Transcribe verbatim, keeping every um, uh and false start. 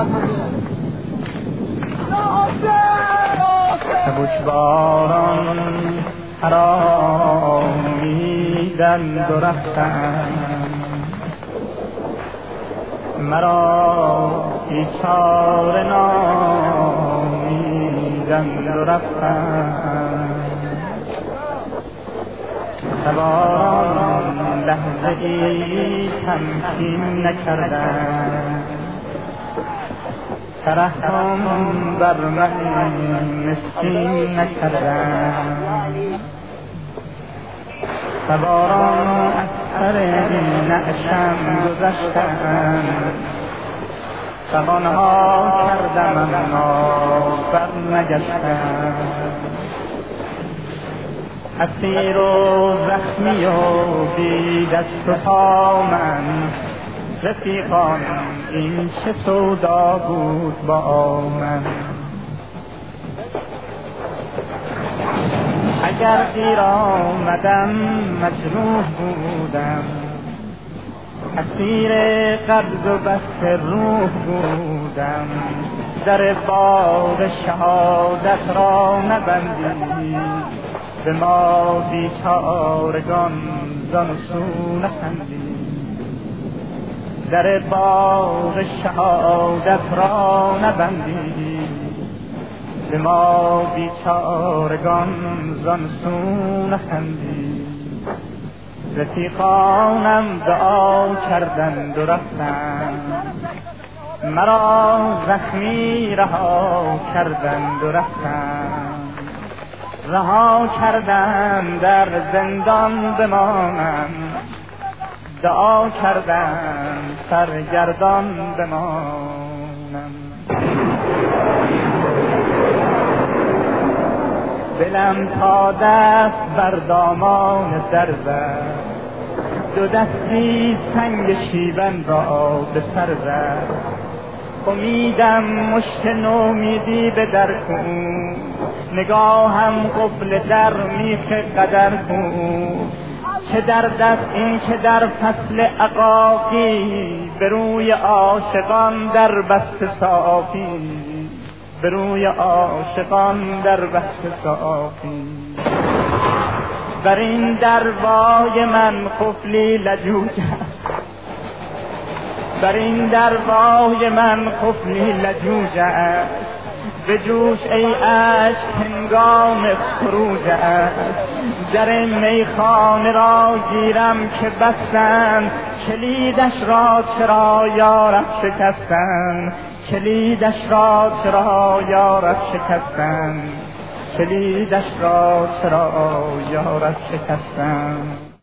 سبکباران حرامیدند و رفتند، مرا بیچاره نامیدند و رفتند. سواران لحظه ای تمکین نکردند، ترحم بر من مسکین نکردند. سواران از سر نعشم گذشتند، فغانها کردم اما بر نگشتند. اسیر و زخمی و بی دست و پا من، رفیقان این چه سودا بود با من. اگر دیر آمدم مجروح بودم، اسیر قبض و بست روح بودم. در باغ شهادت را نبندی، به ما بیچارگان زان و سو نخندی. در باغ شهادت را نبندی، به ما بیچارگان زان سو نخندی. رفیقانم دعا کردند و رفتند، مرا زخمی رها کردند و رفتند. رها کردند در زندان بمانم، دعا کردند سرگردان بمانم. دلم تا دست بر دامان در زد، دو دستی سنگ شیون را به سر زد. امیدم مشت نومیدی به در کن، نگاهم قفل در میخ قدر کن. چه در دست این که در فصل عقاقی، به روی عاشقان در بست صافی. به روی عاشقان در بست صافی. بر این دروای من قفلی لجوج است، بر این دروای من قفلی لجوج است. به جوش ای عشق هنگام خروج است، در میخانه را گیرم که بستند. کلیدش را چرا یارب شکستند، کلیدش را چرا یارب شکستند، کلیدش را چرا یارب شکستند.